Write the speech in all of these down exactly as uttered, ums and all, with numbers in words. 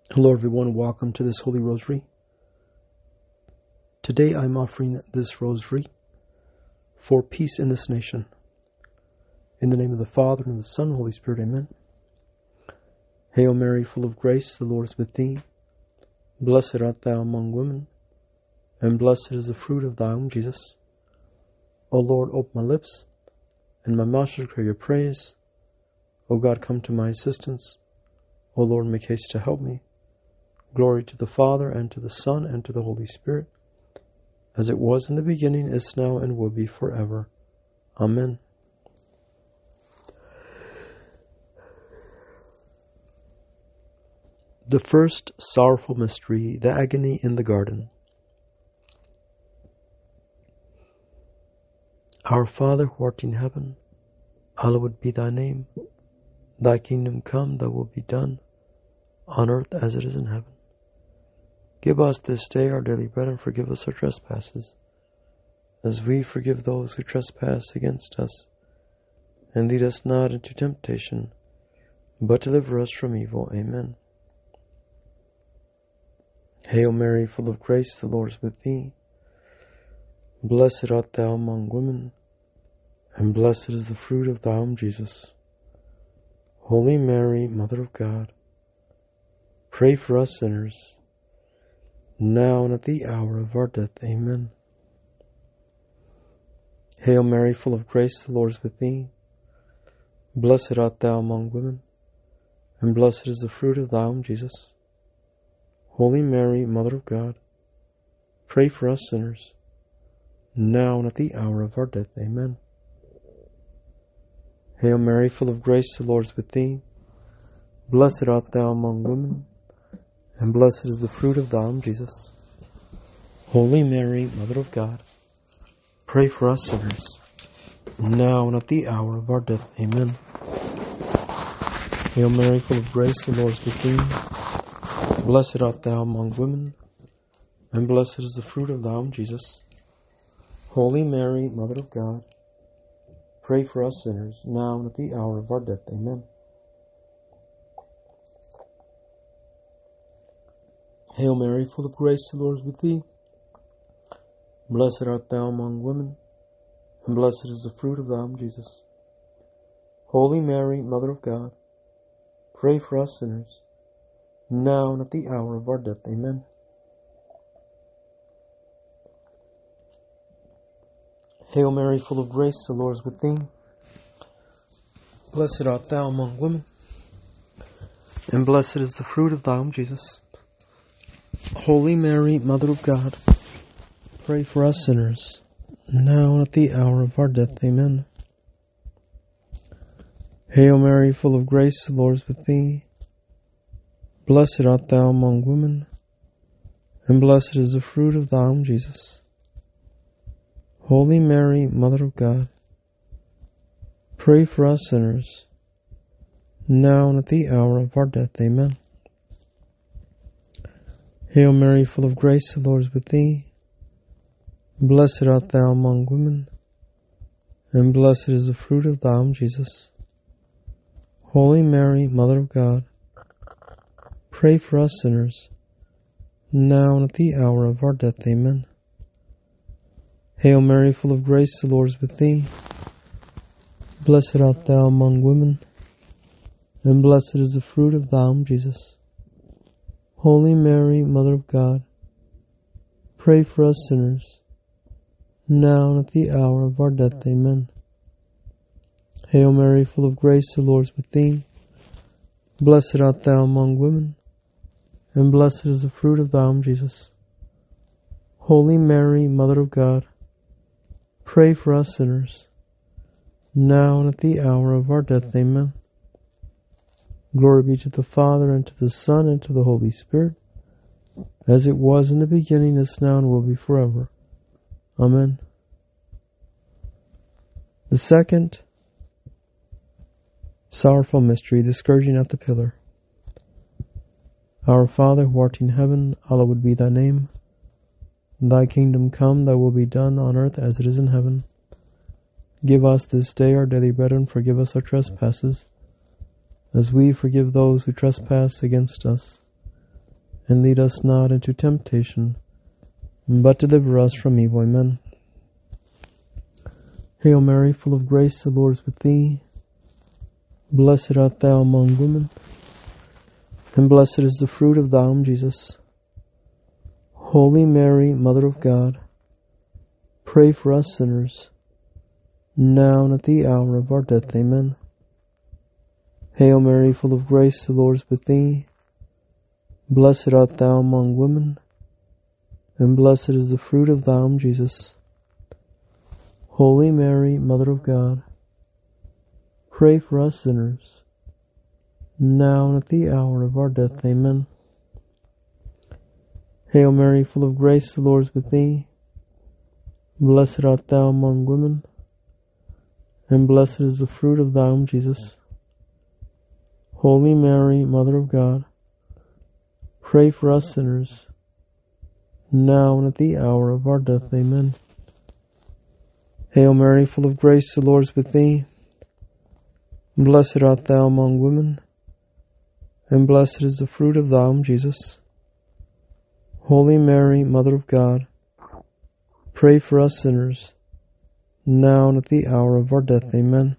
Hello everyone, welcome to this Holy Rosary. Today I'm offering this Rosary for peace in this nation. In the name of the Father, and of the Son, and the Holy Spirit, amen. Hail Mary, full of grace, the Lord is with thee. Blessed art thou among women, and blessed is the fruit of thy womb, Jesus. O Lord, open my lips, and my mouth shall declare your praise. O God, come to my assistance. O Lord, make haste to help me. Glory to the Father, and to the Son, and to the Holy Spirit, as it was in the beginning, is now, and will be forever. Amen. The first sorrowful mystery, the agony in the garden. Our Father, who art in heaven, hallowed be thy name. Thy kingdom come, thy will be done, on earth as it is in heaven. Give us this day our daily bread, and forgive us our trespasses, as we forgive those who trespass against us. And lead us not into temptation, but deliver us from evil. Amen. Hail Mary, full of grace, the Lord is with thee. Blessed art thou among women, and blessed is the fruit of thy womb, Jesus. Holy Mary, Mother of God, pray for us sinners, now and at the hour of our death. Amen. Hail Mary, full of grace, the Lord is with thee. Blessed art thou among women, and blessed is the fruit of thy womb, Jesus. Holy Mary, Mother of God, pray for us sinners, now and at the hour of our death. Amen. Hail Mary, full of grace, the Lord is with thee. Blessed art thou among women, and blessed is the fruit of thy womb, Jesus. Holy Mary, Mother of God, pray for us sinners, now and at the hour of our death. Amen. Hail Mary, full of grace, the Lord is with thee. Blessed art thou among women, and blessed is the fruit of thy womb, Jesus. Holy Mary, Mother of God, pray for us sinners, now and at the hour of our death. Amen. Hail Mary, full of grace, the Lord is with thee. Blessed art thou among women, and blessed is the fruit of thy womb, Jesus. Holy Mary, Mother of God, pray for us sinners, now and at the hour of our death. Amen. Hail Mary, full of grace, the Lord is with thee. Blessed art thou among women, and blessed is the fruit of thy womb, Jesus. Holy Mary, Mother of God, pray for us sinners, now and at the hour of our death. Amen. Hail Mary, full of grace, the Lord is with thee. Blessed art thou among women, and blessed is the fruit of thy womb, Jesus. Holy Mary, Mother of God, pray for us sinners, now and at the hour of our death. Amen. Hail Mary, full of grace, the Lord is with thee. Blessed art thou among women, and blessed is the fruit of thy womb, Jesus. Holy Mary, Mother of God, pray for us sinners, now and at the hour of our death. Amen. Hail Mary, full of grace, the Lord is with thee. Blessed art thou among women, and blessed is the fruit of thy womb, Jesus. Holy Mary, Mother of God, pray for us sinners, now and at the hour of our death. Amen. Hail Mary, full of grace, the Lord is with thee. Blessed art thou among women, and blessed is the fruit of thy womb, Jesus. Holy Mary, Mother of God, pray for us sinners, now and at the hour of our death. Amen. Glory be to the Father, and to the Son, and to the Holy Spirit, as it was in the beginning, is now, and will be forever. Amen. The second sorrowful mystery, the scourging at the pillar. Our Father, who art in heaven, hallowed be thy name. Thy kingdom come, thy will be done on earth as it is in heaven. Give us this day our daily bread, and forgive us our trespasses, as we forgive those who trespass against us. and lead us not into temptation, but deliver us from evil. Amen. Hail Mary, full of grace, the Lord is with thee. Blessed art thou among women, and blessed is the fruit of thy womb, Jesus. Holy Mary, Mother of God, pray for us sinners, now and at the hour of our death. Amen. Hail Mary, full of grace, the Lord is with thee. Blessed art thou among women, and blessed is the fruit of thy womb, Jesus. Holy Mary, Mother of God, pray for us sinners, now and at the hour of our death. Amen. Hail Mary, full of grace, the Lord is with thee. Blessed art thou among women, and blessed is the fruit of thy womb, Jesus. Holy Mary, Mother of God, pray for us sinners, now and at the hour of our death. Amen. Hail Mary, full of grace, the Lord is with thee. Blessed art thou among women, and blessed is the fruit of thy womb, Jesus. Holy Mary, Mother of God, pray for us sinners, now and at the hour of our death. Amen.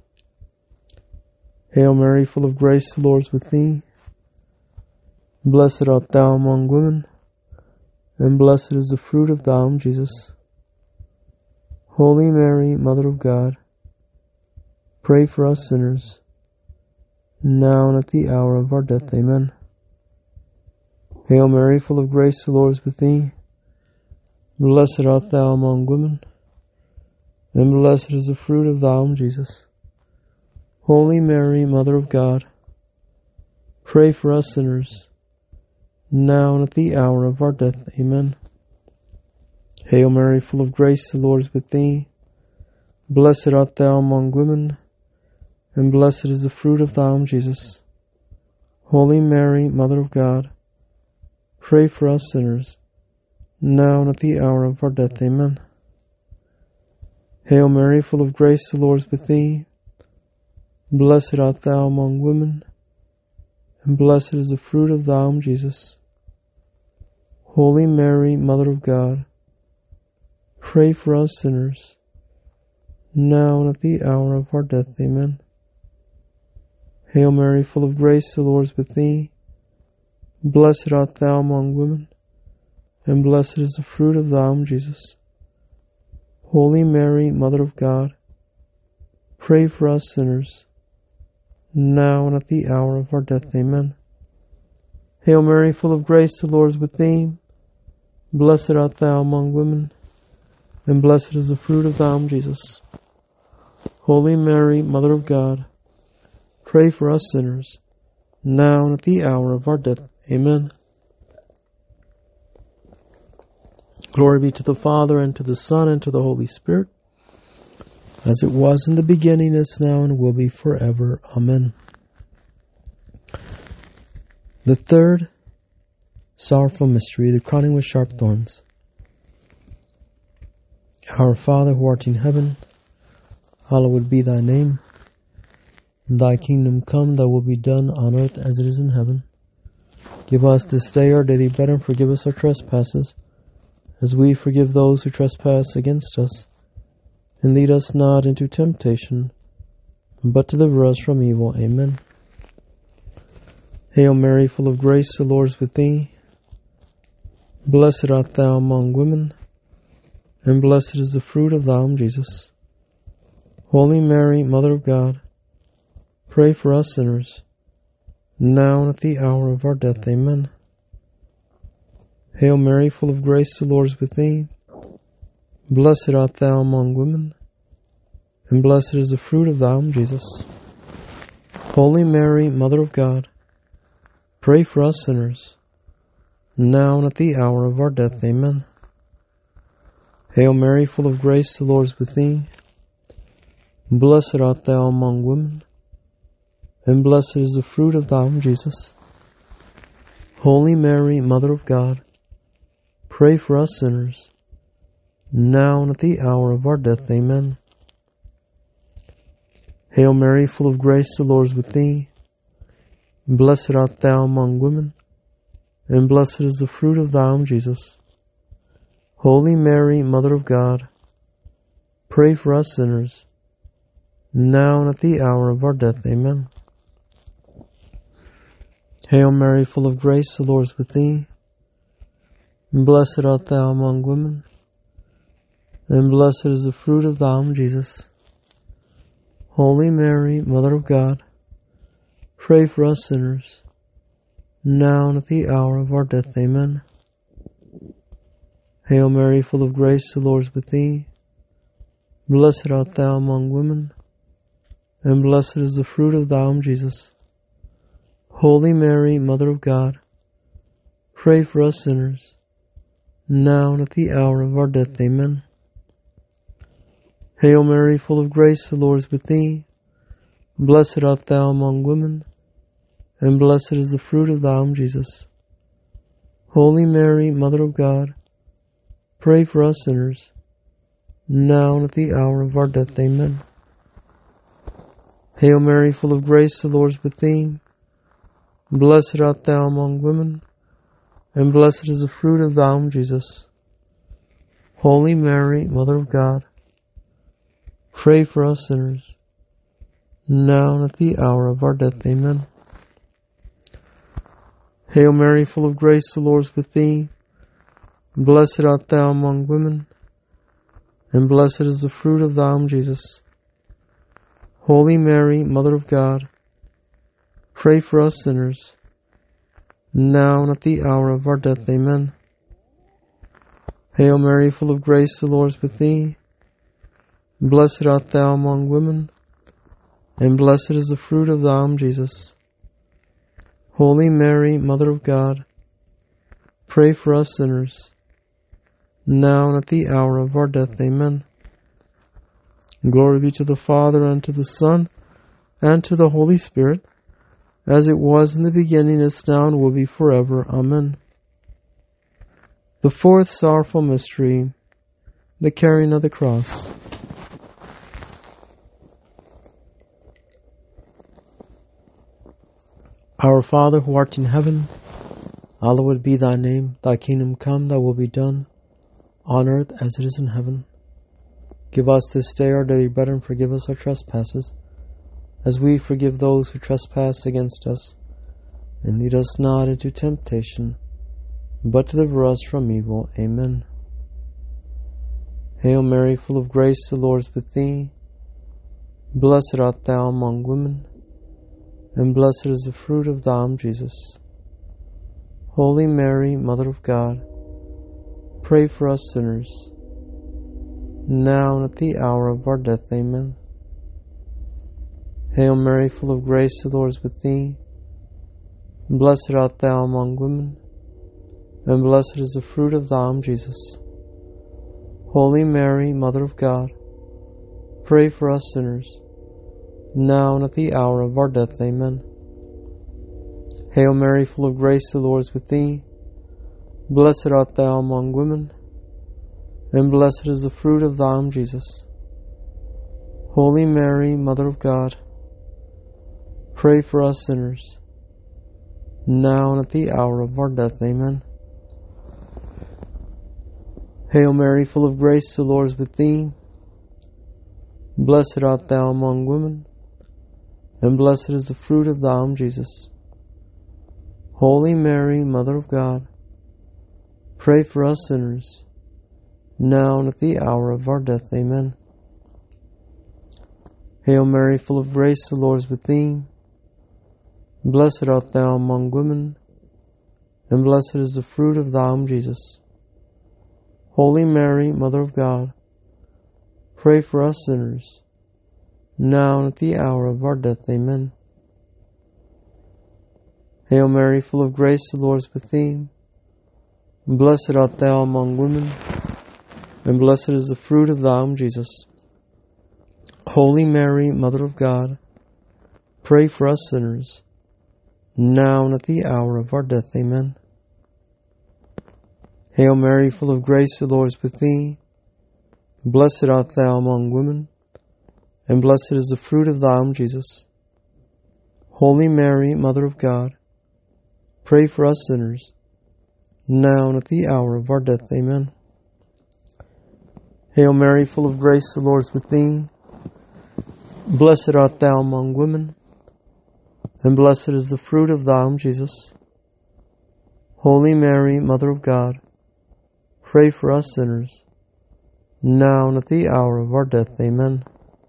Hail Mary, full of grace, the Lord is with thee. Blessed art thou among women, and blessed is the fruit of thy womb, Jesus. Holy Mary, Mother of God, pray for us sinners, now and at the hour of our death. Amen. Hail Mary, full of grace, the Lord is with thee. Blessed art thou among women, and blessed is the fruit of thy womb, Jesus. Holy Mary, Mother of God, pray for us sinners, now and at the hour of our death. Amen. Hail Mary, full of grace, the Lord is with thee. Blessed art thou among women, and blessed is the fruit of thy womb, Jesus. Holy Mary, Mother of God, pray for us sinners, now and at the hour of our death. Amen. Hail Mary, full of grace, the Lord is with thee. Blessed art thou among women, and blessed is the fruit of thy womb, Jesus. Holy Mary, Mother of God, pray for us sinners, now and at the hour of our death. Amen. Hail Mary, full of grace, the Lord is with thee. Blessed art thou among women, and blessed is the fruit of thy womb, Jesus. Holy Mary, Mother of God, pray for us sinners, now and at the hour of our death. Amen. Hail Mary, full of grace, the Lord is with thee. Blessed art thou among women, and blessed is the fruit of thy womb, Jesus. Holy Mary, Mother of God, pray for us sinners, now and at the hour of our death. Amen. Glory be to the Father, and to the Son, and to the Holy Spirit, as it was in the beginning, is now, and will be forever. Amen. The third sorrowful mystery, the crowning with sharp thorns. Our Father, who art in heaven, hallowed be thy name. Thy kingdom come, thy will be done on earth as it is in heaven. Give us this day our daily bread, and forgive us our trespasses, as we forgive those who trespass against us. And lead us not into temptation, but deliver us from evil. Amen. Hail Mary, full of grace, the Lord is with thee. Blessed art thou among women, and blessed is the fruit of thy womb, Jesus. Holy Mary, Mother of God, pray for us sinners, now and at the hour of our death. Amen. Hail Mary, full of grace, the Lord is with thee. Blessed art thou among women, and blessed is the fruit of thy womb, Jesus. Holy Mary, Mother of God, pray for us sinners, now and at the hour of our death. Amen. Hail Mary, full of grace, the Lord is with thee. Blessed art thou among women, and blessed is the fruit of thy womb, Jesus. Holy Mary, Mother of God, pray for us sinners, now and at the hour of our death. Amen. Hail Mary, full of grace, the Lord is with thee. Blessed art thou among women, and blessed is the fruit of thy womb, Jesus. Holy Mary, Mother of God, pray for us sinners, now and at the hour of our death. Amen. Hail Mary, full of grace, the Lord is with thee. Blessed art thou among women, and blessed is the fruit of thy womb, Jesus. Holy Mary, Mother of God, pray for us sinners, now and at the hour of our death. Amen. Hail Mary, full of grace, the Lord is with thee. Blessed art thou among women, and blessed is the fruit of thy womb, Jesus. Holy Mary, Mother of God, pray for us sinners, now and at the hour of our death. Amen. Hail Mary, full of grace, the Lord is with thee. Blessed art thou among women, and blessed is the fruit of thy womb, Jesus. Holy Mary, Mother of God, pray for us sinners, now and at the hour of our death. Amen. Hail Mary, full of grace, the Lord is with thee. Blessed art thou among women, and blessed is the fruit of thy womb, Jesus. Holy Mary, Mother of God, pray for us sinners, now and at the hour of our death. Amen. Hail Mary, full of grace, the Lord is with thee. Blessed art thou among women, and blessed is the fruit of thy womb, Jesus. Holy Mary, Mother of God, pray for us sinners, now and at the hour of our death. Amen. Hail Mary, full of grace, the Lord is with thee. Blessed art thou among women, and blessed is the fruit of thy womb, Jesus. Holy Mary, Mother of God, pray for us sinners, now and at the hour of our death. Amen. Glory be to the Father, and to the Son, and to the Holy Spirit, as it was in the beginning, is now, and will be forever. Amen. The fourth sorrowful mystery, the carrying of the cross. Our Father, who art in heaven, hallowed be thy name. Thy kingdom come, thy will be done, on earth as it is in heaven. Give us this day our daily bread, and forgive us our trespasses, as we forgive those who trespass against us. And lead us not into temptation, but deliver us from evil. Amen. Hail Mary, full of grace, the Lord is with thee. Blessed art thou among women, and blessed is the fruit of thy womb, Jesus. Holy Mary, Mother of God, pray for us sinners, now and at the hour of our death. Amen. Hail Mary, full of grace, the Lord is with thee. Blessed art thou among women, and blessed is the fruit of thy womb, Jesus. Holy Mary, Mother of God, pray for us sinners, now and at the hour of our death. Amen. Hail Mary, full of grace, the Lord is with thee. Blessed art thou among women, and blessed is the fruit of thy womb, Jesus. Holy Mary, Mother of God, pray for us sinners, now and at the hour of our death. Amen. Hail Mary, full of grace, the Lord is with thee. Blessed art thou among women, and blessed is the fruit of thy womb, Jesus. Holy Mary, Mother of God, pray for us sinners, now and at the hour of our death. Amen. Hail Mary, full of grace, the Lord is with thee. Blessed art thou among women, and blessed is the fruit of thy womb, Jesus. Holy Mary, Mother of God, pray for us sinners, now and at the hour of our death. Amen. Hail Mary, full of grace, the Lord is with thee. Blessed art thou among women, and blessed is the fruit of thy womb, Jesus. Holy Mary, Mother of God, pray for us sinners, now and at the hour of our death. Amen. Hail Mary, full of grace, the Lord is with thee. Blessed art thou among women, and blessed is the fruit of thy womb, Jesus. Holy Mary, Mother of God, pray for us sinners, now and at the hour of our death. Amen. Hail Mary, full of grace, the Lord is with thee. Blessed art thou among women, and blessed is the fruit of thy womb, Jesus. Holy Mary, Mother of God, pray for us sinners, now and at the hour of our death. Amen.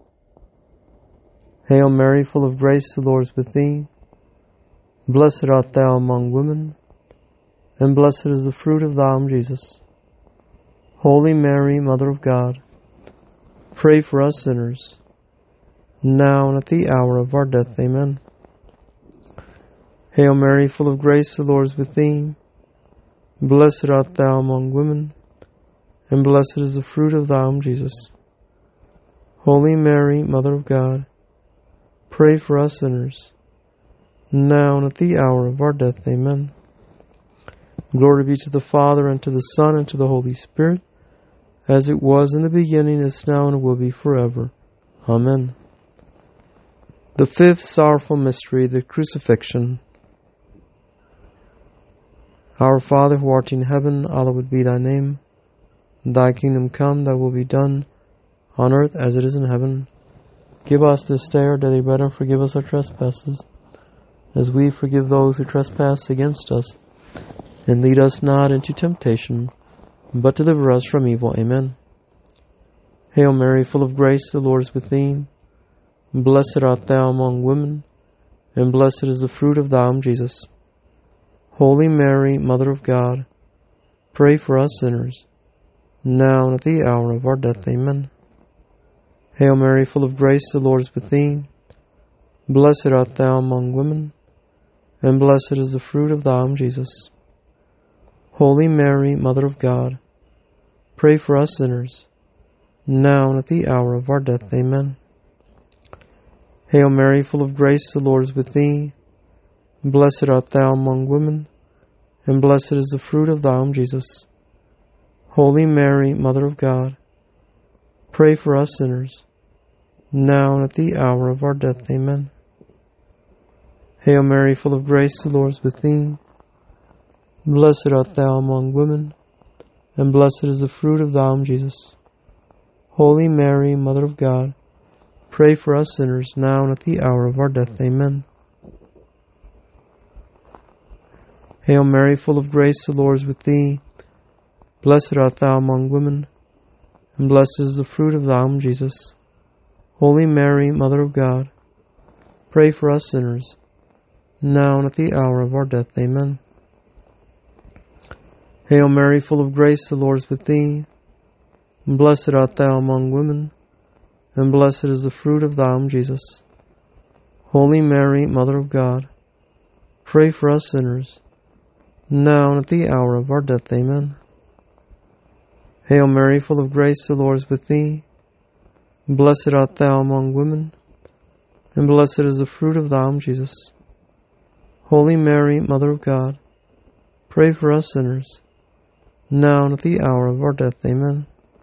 Hail Mary, full of grace, the Lord is with thee. Blessed art thou among women, and blessed is the fruit of thy womb, Jesus. Holy Mary, Mother of God, pray for us sinners, now and at the hour of our death. Amen. Hail Mary, full of grace, the Lord is with thee. Blessed art thou among women, and blessed is the fruit of thy womb, Jesus. Holy Mary, Mother of God, pray for us sinners, now and at the hour of our death. Amen. Glory be to the Father, and to the Son, and to the Holy Spirit, as it was in the beginning, is now, and will be forever. Amen. The fifth sorrowful mystery, the Crucifixion. Our Father, who art in heaven, hallowed be thy name. Thy kingdom come, thy will be done, on earth as it is in heaven. Give us this day our daily bread, and forgive us our trespasses, as we forgive those who trespass against us. And lead us not into temptation, but deliver us from evil. Amen. Hail Mary, full of grace, the Lord is with thee. Blessed art thou among women, and blessed is the fruit of thy womb, Jesus. Holy Mary, Mother of God, pray for us sinners, now and at the hour of our death. Amen. Hail Mary, full of grace, the Lord is with thee. Blessed art thou among women, and blessed is the fruit of thy womb, Jesus. Holy Mary, Mother of God, pray for us sinners, now and at the hour of our death. Amen. Hail Mary, full of grace, the Lord is with thee. Blessed art thou among women, and blessed is the fruit of thy womb, Jesus. Holy Mary, Mother of God, pray for us sinners, now and at the hour of our death. Amen. Hail Mary, full of grace, the Lord is with thee. Blessed art thou among women, and blessed is the fruit of thy womb, Jesus. Holy Mary, Mother of God, pray for us sinners, now and at the hour of our death. Amen. Hail Mary, full of grace, the Lord is with thee. Blessed art thou among women, and blessed is the fruit of thy womb, Jesus. Holy Mary, Mother of God, pray for us sinners, now and at the hour of our death. Amen. Hail Mary, full of grace, the Lord is with thee. Blessed art thou among women, and blessed is the fruit of thy womb, Jesus. Holy Mary, Mother of God, pray for us sinners, now and at the hour of our death. Amen. Hail Mary, full of grace, the Lord is with thee. Blessed art thou among women, and blessed is the fruit of thy womb, Jesus. Holy Mary, Mother of God, pray for us sinners, now and at the hour of our death. Amen.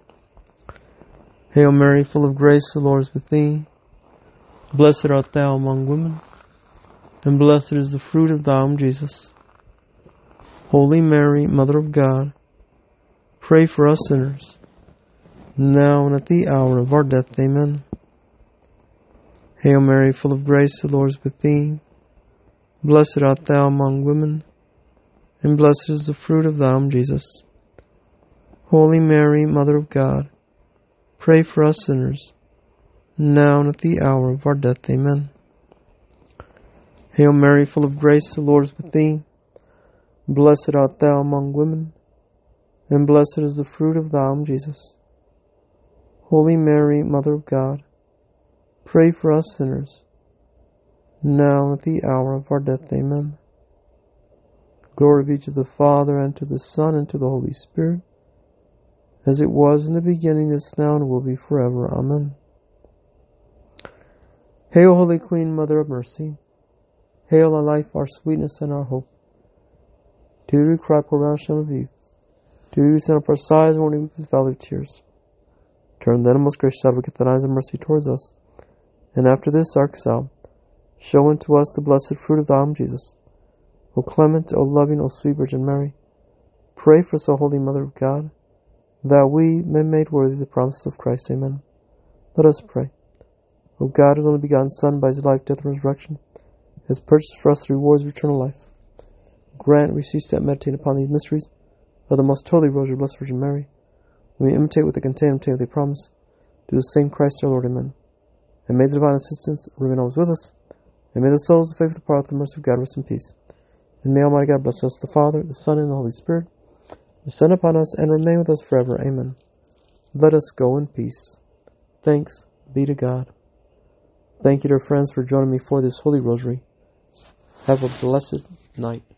Hail Mary, full of grace, the Lord is with thee. Blessed art thou among women, and blessed is the fruit of thy womb, Jesus. Holy Mary, Mother of God, pray for us sinners, now and at the hour of our death. Amen. Hail Mary, full of grace, the Lord is with thee. Blessed art thou among women, and blessed is the fruit of thy womb, Jesus. Holy Mary, Mother of God, pray for us sinners, now and at the hour of our death. Amen. Hail Mary, full of grace, the Lord is with thee. Blessed art thou among women, and blessed is the fruit of thy womb, Jesus. Holy Mary, Mother of God, pray for us sinners, now and at the hour of our death. Amen. Glory be to the Father, and to the Son, and to the Holy Spirit, as it was in the beginning, is now, and will be forever. Amen. Hail, Holy Queen, Mother of Mercy. Hail, our life, our sweetness, and our hope. To thee we cry, poor round shame of youth. To thee we send up our sighs, mourning with this valley of tears. Turn then, most gracious Advocate, thine eyes of mercy towards us, and after this our exile, show unto us the blessed fruit of thy womb, Jesus. O clement, O loving, O sweet Virgin Mary, Pray for us, O Holy Mother of God, that we may be made worthy of the promises of Christ. Amen. Let us pray. O God, whose only begotten Son, by his life, death, and resurrection, has purchased for us the rewards of eternal life, grant we cease to meditate upon these mysteries of the most holy Rosary of Blessed Virgin Mary. We may imitate what they contain and obtain what they promise. Do the same, Christ our Lord. Amen. And may the divine assistance remain always with us, and may the souls of faithful departed, the mercy of God, rest in peace. And may Almighty God bless us, the Father, the Son, and the Holy Spirit, descend upon us and remain with us forever. Amen. Let us go in peace. Thanks be to God. Thank you, dear friends, for joining me for this Holy Rosary. Have a blessed night.